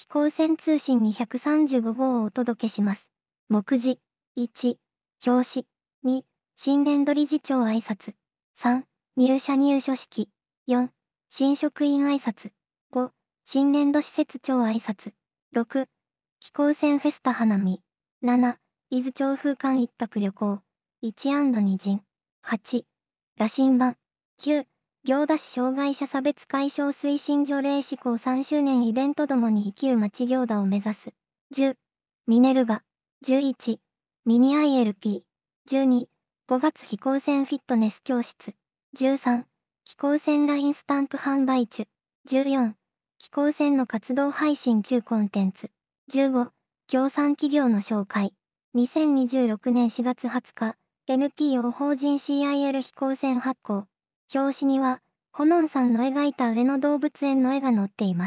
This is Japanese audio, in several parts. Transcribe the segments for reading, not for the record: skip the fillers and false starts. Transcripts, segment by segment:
飛行船通信235号をお届けします。目次。1、表紙。2、新年度理事長挨拶。3、入社入所式。4、新職員挨拶。5、新年度施設長挨拶。6、飛行船フェスタ花見。7、伊豆町風館一泊旅行。1&2陣。8、羅針盤。9、行田市障害者差別解消推進条例施行3周年イベントどもに生きる町行田を目指す。10、ミネルヴァ。11、ミニ ILP。12、5月飛行船フィットネス教室。13、飛行船ラインスタンプ販売中。14、飛行船の活動配信中コンテンツ。15、協賛企業の紹介。2026年4月20日、NPO 法人 CIL 飛行船発行。表紙には、ホノンさんの描いた上野動物園の絵が載っています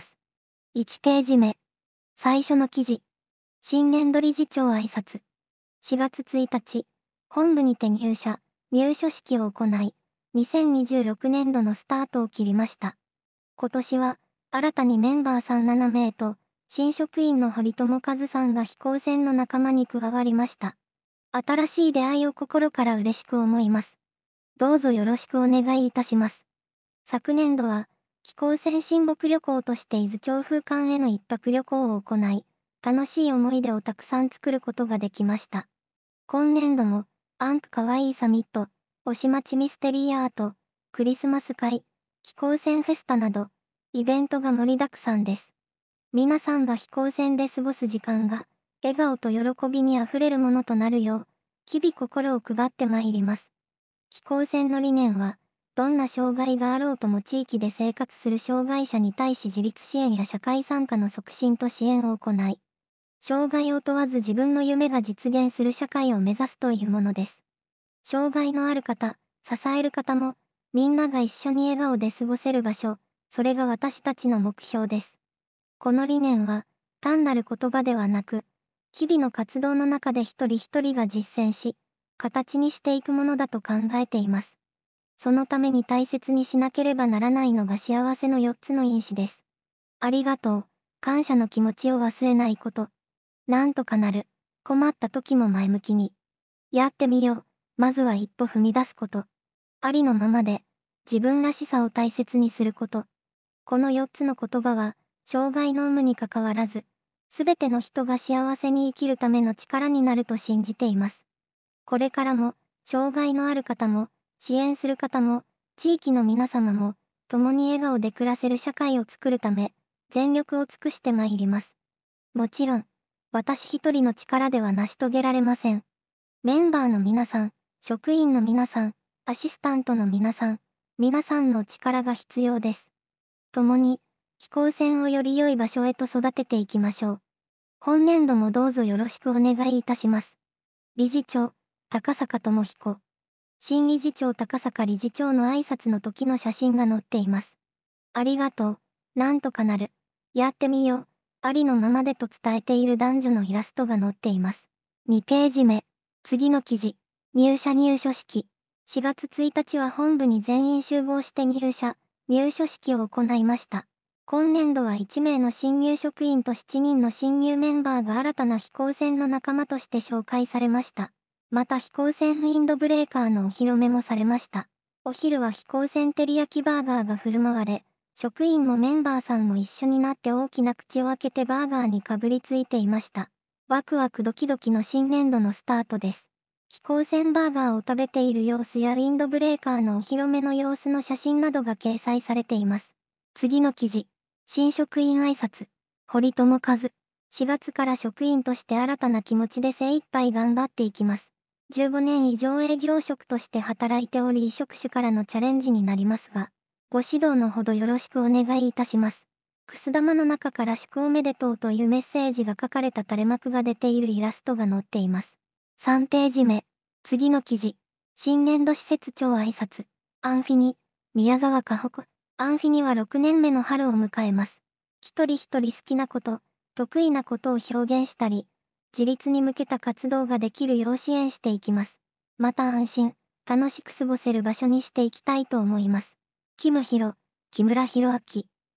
。1ページ目。最初の記事。新年度理事長挨拶。4月1日、本部にて入所式を行い、2026年度のスタートを切りました。今年は、新たにメンバーさん7名と、新職員の堀友和さんが飛行船の仲間に加わりました。新しい出会いを心から嬉しく思います。どうぞよろしくお願いいたします。昨年度は、飛行船親睦旅行として伊豆町風館への一泊旅行を行い、楽しい思い出をたくさん作ることができました。今年度も、アンクかわいいサミット、推し町ミステリーアート、クリスマス会、飛行船フェスタなど、イベントが盛りだくさんです。皆さんが飛行船で過ごす時間が、笑顔と喜びにあふれるものとなるよう、日々心を配ってまいります。飛行船の理念は、どんな障害があろうとも地域で生活する障害者に対し自立支援や社会参加の促進と支援を行い、障害を問わず自分の夢が実現する社会を目指すというものです。障害のある方、支える方も、みんなが一緒に笑顔で過ごせる場所、それが私たちの目標です。この理念は、単なる言葉ではなく、日々の活動の中で一人一人が実践し、形にしていくものだと考えています。そのために大切にしなければならないのが幸せの4つの因子です。ありがとう、感謝の気持ちを忘れないこと。なんとかなる、困った時も前向きに。やってみよう、まずは一歩踏み出すこと。ありのままで、自分らしさを大切にすること。この4つの言葉は、障害の有無にかかわらず、すべての人が幸せに生きるための力になると信じています。これからも、障害のある方も、支援する方も、地域の皆様も、共に笑顔で暮らせる社会を作るため、全力を尽くしてまいります。もちろん、私一人の力では成し遂げられません。メンバーの皆さん、職員の皆さん、アシスタントの皆さん、皆さんの力が必要です。共に、飛行船をより良い場所へと育てていきましょう。本年度もどうぞよろしくお願いいたします。理事長、高坂智彦。新理事長高坂理事長の挨拶の時の写真が載っています。ありがとう、なんとかなる、やってみよう、ありのままでと伝えている男女のイラストが載っています。2ページ目、次の記事、入所式。4月1日は本部に全員集合して入所式を行いました。今年度は1名の新入職員と7人の新入メンバーが新たな飛行船の仲間として紹介されました。また飛行船ウィンドブレーカーのお披露目もされました。お昼は飛行船照り焼きバーガーが振る舞われ、職員もメンバーさんも一緒になって大きな口を開けてバーガーにかぶりついていました。ワクワクドキドキの新年度のスタートです。飛行船バーガーを食べている様子やウィンドブレーカーのお披露目の様子の写真などが掲載されています。次の記事。新職員挨拶。堀友和。4月から職員として新たな気持ちで精一杯頑張っていきます。15年以上営業職として働いており異職種からのチャレンジになりますが、ご指導のほどよろしくお願いいたします。くす玉の中から祝おめでとうというメッセージが書かれた垂れ幕が出ているイラストが載っています。3ページ目。次の記事。新年度施設長挨拶。アンフィニ、宮沢かほこ。アンフィニは6年目の春を迎えます。一人一人好きなこと、得意なことを表現したり、自立に向けた活動ができるよう支援していきます。また安心、楽しく過ごせる場所にしていきたいと思います。木村博明。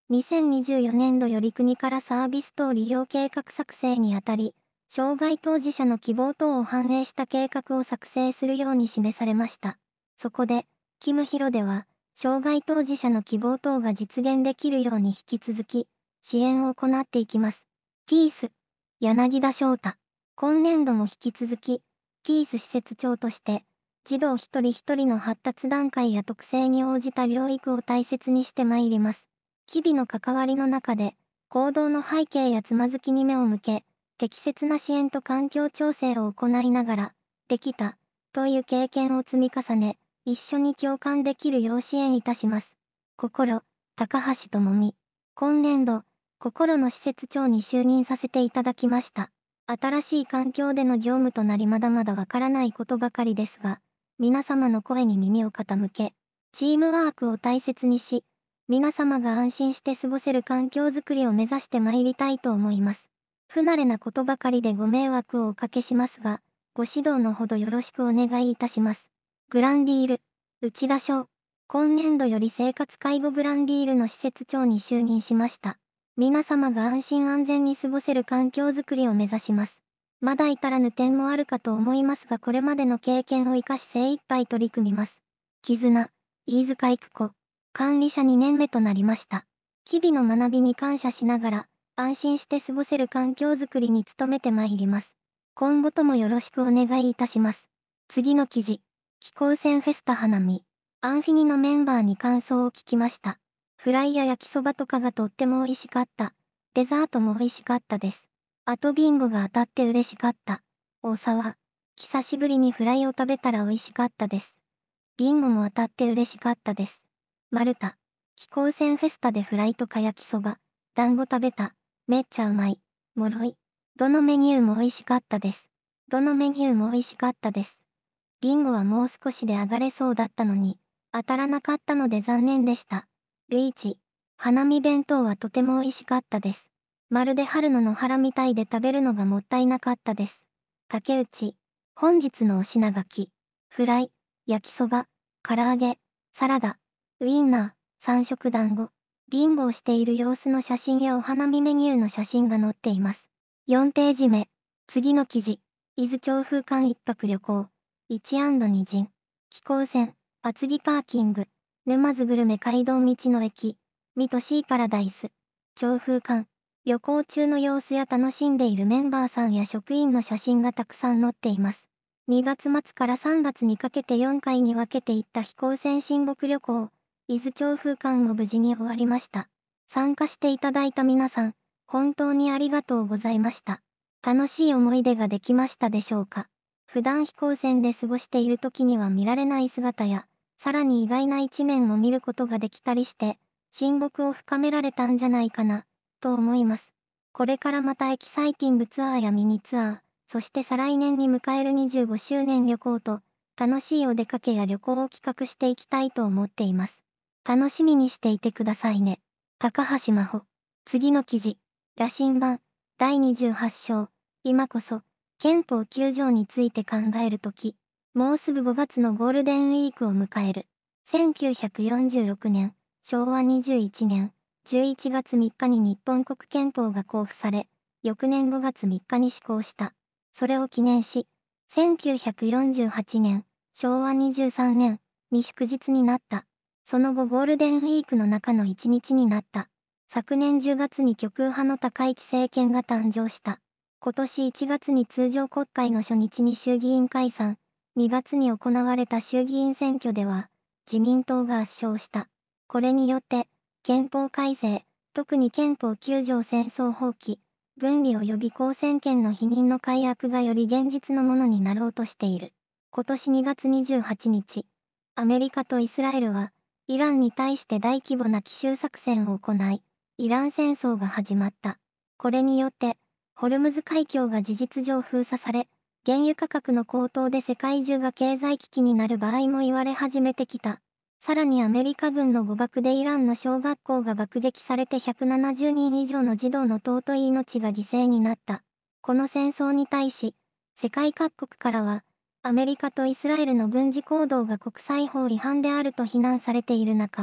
2024年度より国からサービス等利用計画作成にあたり、障害当事者の希望等を反映した計画を作成するように示されました。そこで、キムヒロでは、障害当事者の希望等が実現できるように引き続き、支援を行っていきます。ピース、柳田翔太。今年度も引き続き、ピース施設長として、児童一人一人の発達段階や特性に応じた療育を大切にしてまいります。日々の関わりの中で、行動の背景やつまずきに目を向け、適切な支援と環境調整を行いながら、できた、という経験を積み重ね、一緒に共感できるよう支援いたします。心、高橋智美。今年度、心の施設長に就任させていただきました。新しい環境での業務となりまだまだわからないことばかりですが、皆様の声に耳を傾け、チームワークを大切にし、皆様が安心して過ごせる環境づくりを目指してまいりたいと思います。不慣れなことばかりでご迷惑をおかけしますが、ご指導のほどよろしくお願いいたします。グランディール、内田翔。今年度より生活介護グランディールの施設長に就任しました。皆様が安心安全に過ごせる環境づくりを目指します。まだ至らぬ点もあるかと思いますが、これまでの経験を生かし精一杯取り組みます。絆、飯塚育子。管理者2年目となりました。日々の学びに感謝しながら、安心して過ごせる環境づくりに努めてまいります。今後ともよろしくお願いいたします。次の記事。気候線フェスタ花見。アンフィニのメンバーに感想を聞きました。フライや焼きそばとかがとっても美味しかった。デザートも美味しかったです。あとビンゴが当たって嬉しかった。大沢。久しぶりにフライを食べたら美味しかったです。ビンゴも当たって嬉しかったです。マルタ。気候線フェスタでフライとか焼きそば、団子食べた。めっちゃうまい。もろい。どのメニューも美味しかったです。どのメニューも美味しかったです。ビンゴはもう少しで上がれそうだったのに、当たらなかったので残念でした。ルイーチ。花見弁当はとても美味しかったです。まるで春の野原みたいで食べるのがもったいなかったです。竹内。本日のお品書き。フライ、焼きそば、唐揚げ、サラダ、ウインナー、三色団子、ビンゴをしている様子の写真やお花見メニューの写真が載っています。4ページ目。次の記事。伊豆町風館一泊旅行。1&2陣。気候線、厚木パーキング。沼津グルメ街道道の駅。水戸シーパラダイス。町風館。旅行中の様子や楽しんでいるメンバーさんや職員の写真がたくさん載っています。2月末から3月にかけて4回に分けて行った飛行船親睦旅行。伊豆町風館も無事に終わりました。参加していただいた皆さん、本当にありがとうございました。楽しい思い出ができましたでしょうか。普段飛行船で過ごしている時には見られない姿や、さらに意外な一面も見ることができたりして、親睦を深められたんじゃないかな、と思います。これからまたエキサイティングツアーやミニツアー、そして再来年に迎える25周年旅行と、楽しいお出かけや旅行を企画していきたいと思っています。楽しみにしていてくださいね。高橋真帆。次の記事。羅針盤。第28章。今こそ、憲法9条について考えるとき。もうすぐ5月のゴールデンウィークを迎える。1946年、昭和21年、11月3日に日本国憲法が公布され、翌年5月3日に施行した。それを記念し、1948年、昭和23年に祝日になった。その後ゴールデンウィークの中の1日になった。昨年10月に極右派の高市政権が誕生した。今年1月に通常国会の初日に衆議院解散、2月に行われた衆議院選挙では、自民党が圧勝した。これによって、憲法改正、特に憲法9条戦争放棄、分離及び公選権の否認の改悪がより現実のものになろうとしている。今年2月28日、アメリカとイスラエルは、イランに対して大規模な奇襲作戦を行い、イラン戦争が始まった。これによって、ホルムズ海峡が事実上封鎖され、原油価格の高騰で世界中が経済危機になる場合も言われ始めてきた。さらにアメリカ軍の誤爆でイランの小学校が爆撃されて170人以上の児童の尊い命が犠牲になった。この戦争に対し、世界各国からは、アメリカとイスラエルの軍事行動が国際法違反であると非難されている中、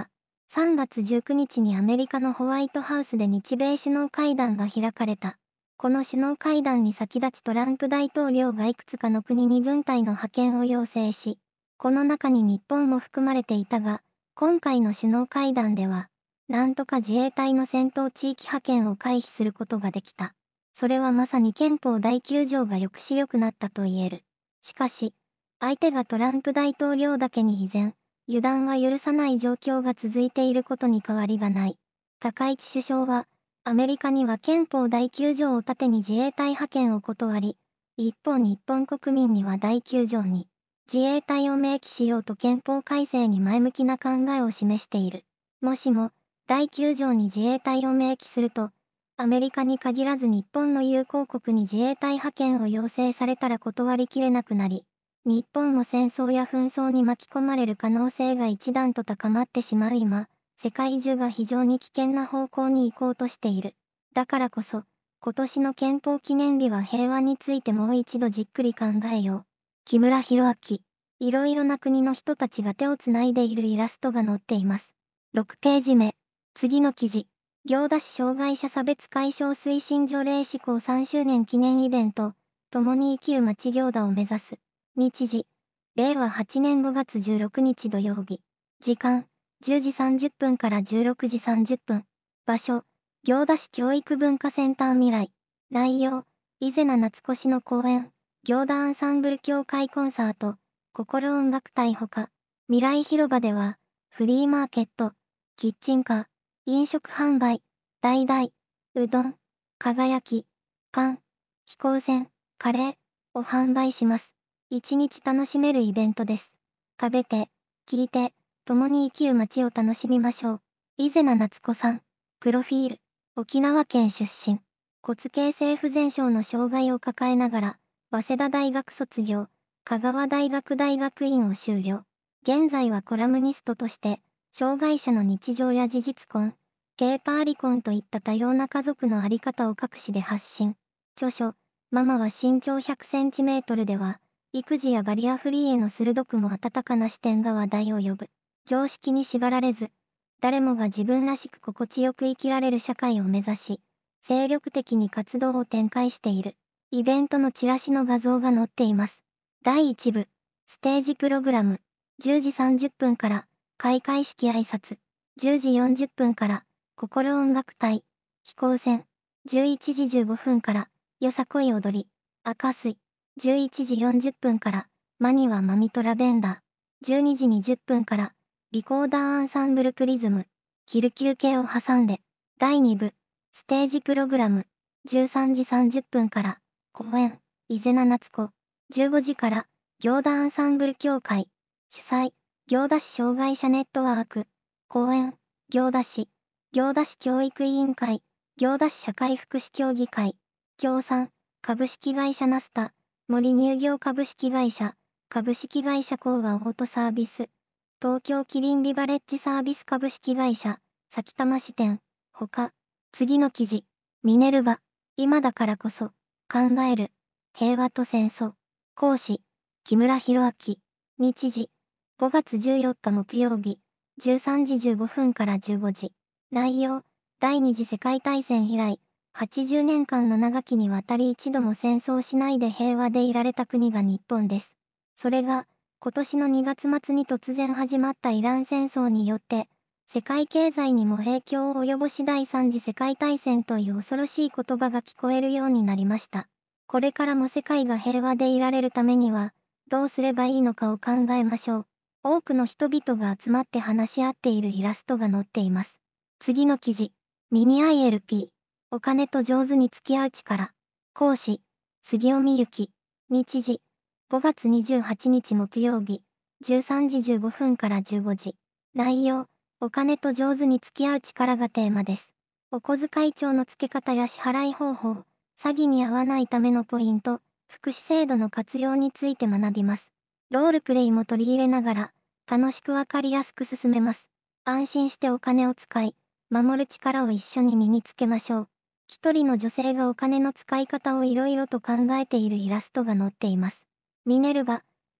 3月19日にアメリカのホワイトハウスで日米首脳会談が開かれた。この首脳会談に先立ちトランプ大統領がいくつかの国に軍隊の派遣を要請し、この中に日本も含まれていたが、今回の首脳会談では、なんとか自衛隊の戦闘地域派遣を回避することができた。それはまさに憲法第9条が抑止力なったと言える。しかし、相手がトランプ大統領だけに依然、油断は許さない状況が続いていることに変わりがない。高市首相は、アメリカには憲法第9条を盾に自衛隊派遣を断り、一方日本国民には第9条に、自衛隊を明記しようと憲法改正に前向きな考えを示している。もしも、第9条に自衛隊を明記すると、アメリカに限らず日本の友好国に自衛隊派遣を要請されたら断りきれなくなり、日本も戦争や紛争に巻き込まれる可能性が一段と高まってしまう今、世界中が非常に危険な方向に行こうとしている。だからこそ、今年の憲法記念日は平和についてもう一度じっくり考えよう。木村弘明。いろいろな国の人たちが手をつないでいるイラストが載っています。6ページ目。次の記事。行田市障害者差別解消推進条例施行3周年記念イベント、共に生きる町行田を目指す。日時。令和8年5月16日土曜日。時間。10時30分から16時30分。場所。行田市教育文化センター未来。内容。伊是名夏越の公演。行田アンサンブル協会コンサート。心音楽隊ほか。未来広場では、フリーマーケット。キッチンカー。飲食販売。橙。うどん。輝き。パン。飛行船。カレー。を販売します。一日楽しめるイベントです。食べて、聞いて、共に生きる街を楽しみましょう。伊是名夏子さん。プロフィール。沖縄県出身。骨形性不全症の障害を抱えながら、早稲田大学卒業、香川大学大学院を修了。現在はコラムニストとして、障害者の日常や事実婚、ゲイパー離婚といった多様な家族のあり方を各紙で発信。著書、ママは身長100センチメートルでは、育児やバリアフリーへの鋭くも温かな視点が話題を呼ぶ。常識に縛られず、誰もが自分らしく心地よく生きられる社会を目指し、精力的に活動を展開している。イベントのチラシの画像が載っています。第1部、ステージプログラム、10時30分から、開会式挨拶、10時40分から、心音楽隊、飛行船、11時15分から、よさこい踊り、赤水、11時40分から、マニはマミとラベンダー、12時20分から、リコーダーアンサンブルプリズム、昼休憩を挟んで、第2部、ステージプログラム、13時30分から、公演、伊是名夏子、15時から、行田アンサンブル協会、主催、行田市障害者ネットワーク、公演、行田市教育委員会、行田市社会福祉協議会、協賛、株式会社ナスタ、森乳業株式会社、株式会社コーワオートサービス、東京キリンビバレッジサービス株式会社、埼玉支店、ほか、次の記事、ミネルヴァ、今だからこそ、考える、平和と戦争、講師、木村弘明、日時、5月14日木曜日、13時15分から15時、内容、第二次世界大戦以来、80年間の長きにわたり一度も戦争しないで平和でいられた国が日本です。それが、今年の2月末に突然始まったイラン戦争によって、世界経済にも影響を及ぼし第三次世界大戦という恐ろしい言葉が聞こえるようになりました。これからも世界が平和でいられるためには、どうすればいいのかを考えましょう。多くの人々が集まって話し合っているイラストが載っています。次の記事。ミニ ILP。お金と上手に付き合う力。講師。杉尾美幸。日時。5月28日木曜日。13時15分から15時。内容。お金と上手に付き合う力がテーマです。お小遣い帳の付け方や支払い方法、詐欺に遭わないためのポイント、福祉制度の活用について学びます。ロールプレイも取り入れながら、楽しくわかりやすく進めます。安心してお金を使い、守る力を一緒に身につけましょう。一人の女性がお金の使い方をいろいろと考えているイラストが載っています。ミネルヴァ、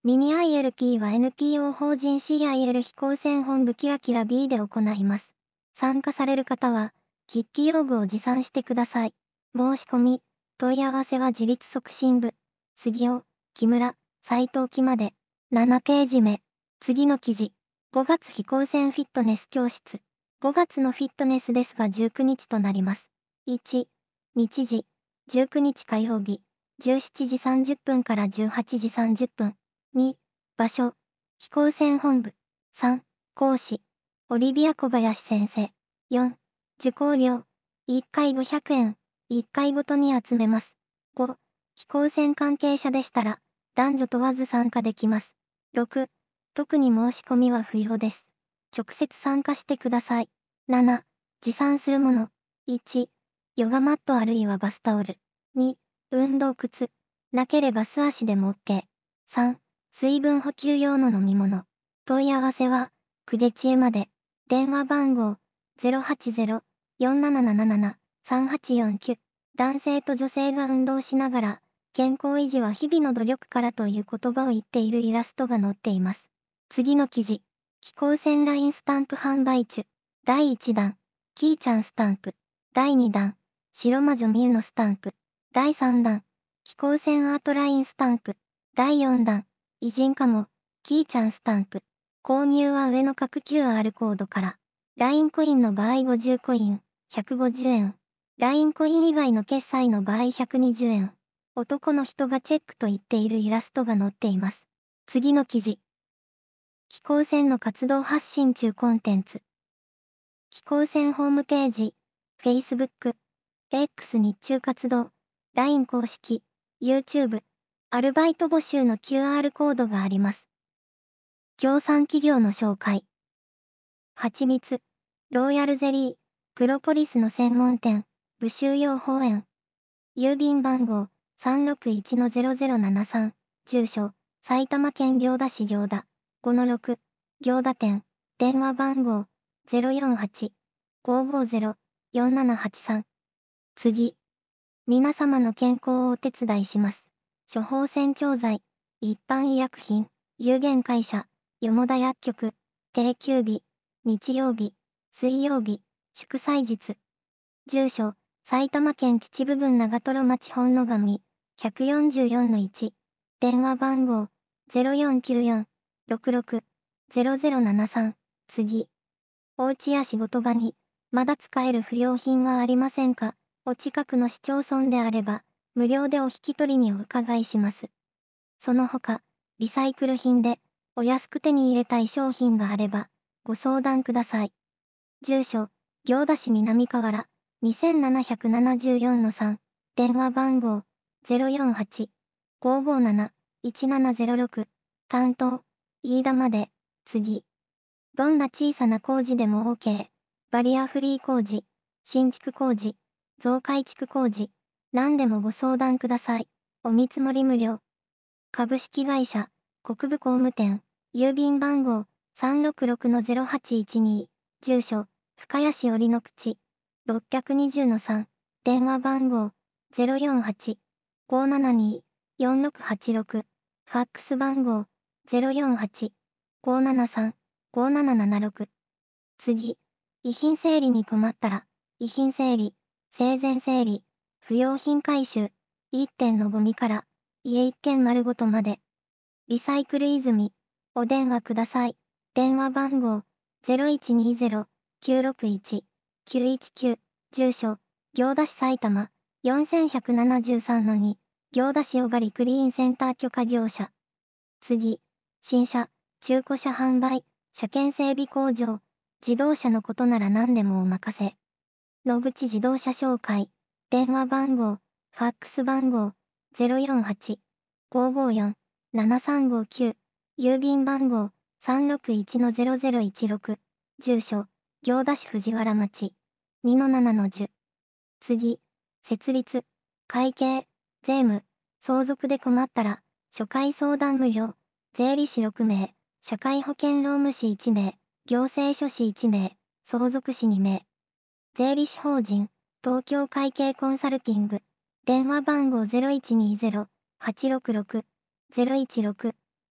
ミニ ILP は NPO 法人 CIL 飛行船本部キラキラ B で行います。参加される方は、筆記用具を持参してください。申し込み、問い合わせは自立促進部、杉尾、木村、斉藤木まで。7ページ目。次の記事。5月飛行船フィットネス教室。5月のフィットネスですが19日となります。1、日時、19日火曜日、17時30分から18時30分。2、場所、飛行船本部。3、講師、オリビア小林先生。4、受講料、1回500円、1回ごとに集めます。5、飛行船関係者でしたら、男女問わず参加できます。6、特に申し込みは不要です。直接参加してください。7、持参するもの。1、ヨガマットあるいはバスタオル。2、運動靴。なければ素足でも OK。3、水分補給用の飲み物。問い合わせは、久手知恵まで。電話番号、080-4777-3849。男性と女性が運動しながら、健康維持は日々の努力からという言葉を言っているイラストが載っています。次の記事。飛行船ラインスタンプ販売中。第1弾、キーちゃんスタンプ。第2弾、白魔女ミュウのスタンプ。第3弾、飛行船アートラインスタンプ。第4弾、偉人かも、キーちゃんスタンプ。購入は上の各 QR コードから。LINE コインの場合50コイン、150円。LINE コイン以外の決済の場合120円。男の人がチェックと言っているイラストが載っています。次の記事。飛行船の活動発信中コンテンツ。飛行船ホームページ、Facebook、X 日中活動、LINE 公式、YouTube、アルバイト募集の QR コードがあります。協賛企業の紹介。はちみつ、ローヤルゼリー、プロポリスの専門店、武州用法園。郵便番号、361-0073、住所、埼玉県行田市行田、5-6、行田店、電話番号、048-550-4783。次。皆様の健康をお手伝いします。処方箋調剤、一般医薬品、有限会社、よもだ薬局、定休日、日曜日、水曜日、祝祭日。住所、埼玉県秩父郡長瀞町本野上、144-1。電話番号、0494-66-0073。次。お家や仕事場に、まだ使える不要品はありませんか？お近くの市町村であれば、無料でお引き取りにお伺いします。その他、リサイクル品で、お安く手に入れたい商品があれば、ご相談ください。住所、行田市南河原、2774-3。電話番号、048-557-1706。担当、飯田まで、次。どんな小さな工事でも OK。バリアフリー工事、新築工事、増改築工事、何でもご相談ください。お見積もり無料。株式会社、国部工務店、郵便番号、366-0812、住所、深谷市折の口、620-3、電話番号、048-572-4686、ファックス番号、048-573-5776。次。遺品整理に困ったら、遺品整理、生前整理、不要品回収、一点のゴミから、家一軒丸ごとまで。リサイクル泉、お電話ください。電話番号、0120-961-919、住所、行田市埼玉、4173-2、行田市小狩クリーンセンター許可業者。次、新車、中古車販売、車検整備工場、自動車のことなら何でもお任せ。野口自動車紹介。電話番号、ファックス番号、048-554-7359。郵便番号、361-0016。住所、行田市藤原町、2-7-10。次、設立、会計、税務、相続で困ったら、初回相談無料、税理士6名、社会保険労務士1名、行政書士1名、相続士2名。税理士法人、東京会計コンサルティング。電話番号0120-866-016。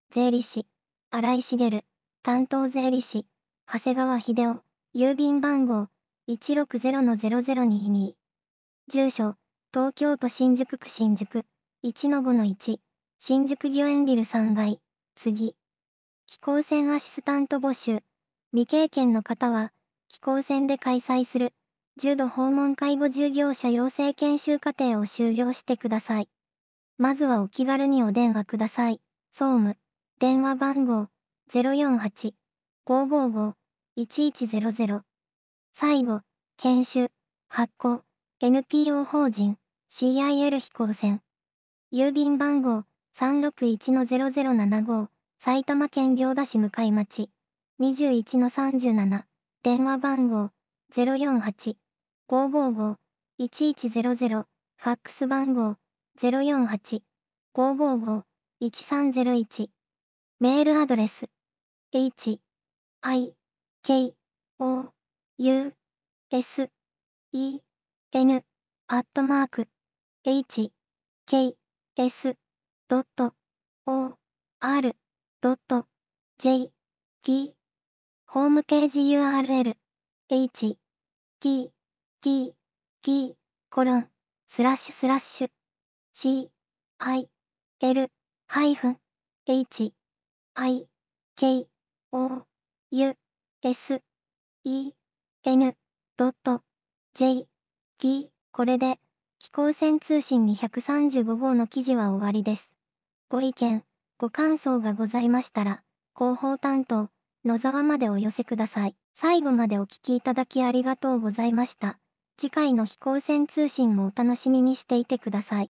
税理士、新井茂、担当税理士、長谷川秀夫、郵便番号、160-0022。住所、東京都新宿区新宿、1-5-1、新宿御苑ビル3階、次。飛行船アシスタント募集。未経験の方は、飛行船で開催する、重度訪問介護従業者養成研修課程を修了してください。まずはお気軽にお電話ください。総務、電話番号、048-555-1100。最後、研修、発行、NPO 法人、CIL 飛行船。郵便番号、361-0075、埼玉県行田市向町、21-37。電話番号、048-555-1100。ファックス番号、048-555-1301。メールアドレス、h, i, k, o, u, s, e, n, h, k, s, o, r, j, p。ホームページ URL、h, t, t, p、c, i, l, h, i, k, o, u, s, e, n, j, p。これで、飛行船通信235号の記事は終わりです。ご意見、ご感想がございましたら、広報担当、野沢までお寄せください。最後までお聞きいただきありがとうございました。次回の飛行船通信もお楽しみにしていてください。